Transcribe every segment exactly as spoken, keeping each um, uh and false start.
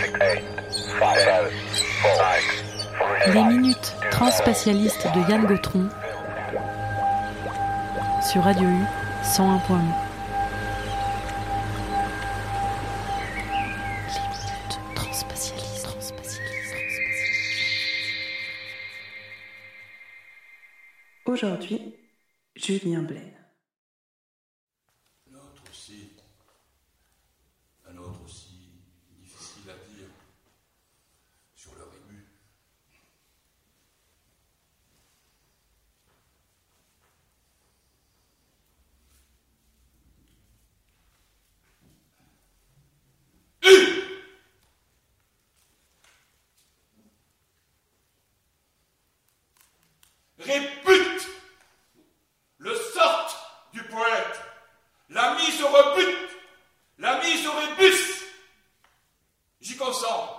Les minutes transspatialistes de Yann Gautron sur Radio U cent un point un. Aujourd'hui, Julien Blaine. L'autre aussi, un autre aussi difficile à dire, sur le rébut. Répute le sort du poète, la mise au rebut, la mise au rébus. J'y consens.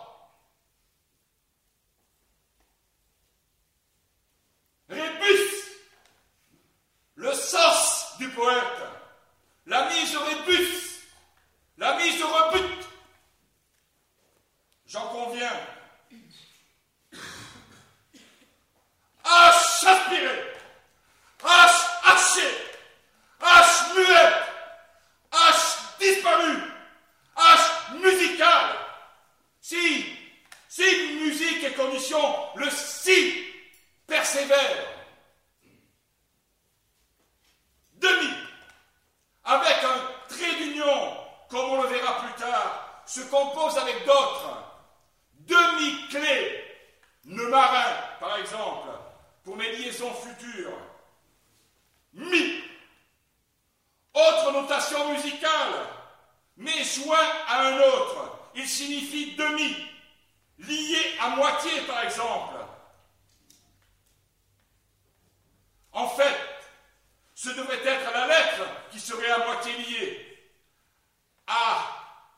Rébus, le sens du poète, la mise au rébus, la mise au rebut. J'en conviens. H aspiré, H haché, H muette, H disparu, H musical. Si, si musique et condition, le si persévère. Demi, avec un trait d'union, comme on le verra plus tard, se compose avec d'autres. Demi-clé, nœud marin, par exemple, pour mes liaisons futures. Mi, autre notation musicale, mais joint à un autre. Il signifie demi, lié à moitié, par exemple. En fait, ce devrait être la lettre qui serait à moitié liée. A,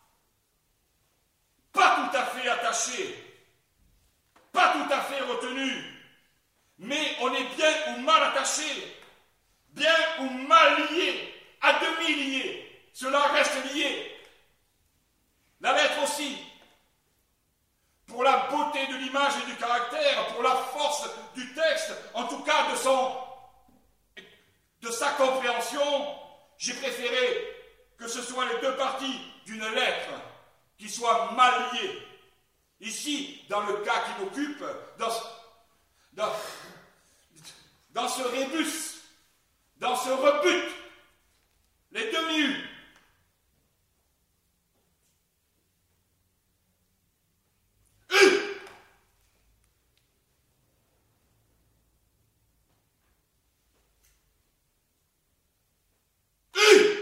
pas tout à fait attaché, pas tout à fait retenu, mais on est bien ou mal attaché, bien ou mal lié, à demi lié, cela reste lié. La lettre aussi, pour la beauté de l'image et du caractère, pour la force du texte, en tout cas de son, de sa compréhension, j'ai préféré que ce soit les deux parties d'une lettre qui soient mal liées. Ici, dans le cas qui m'occupe, dans ce, dans, dans ce rébus, dans ce rebut, les demi-U. U. U.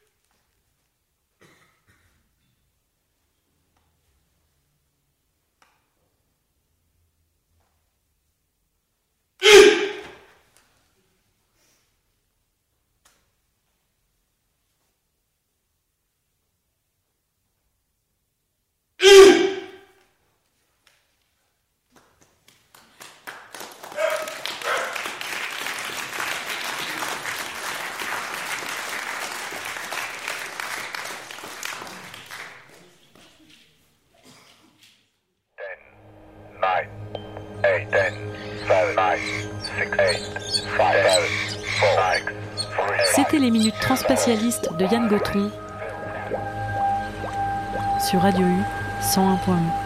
C'était les minutes transspatialistes de Yann Gautron sur Radio U cent un point un.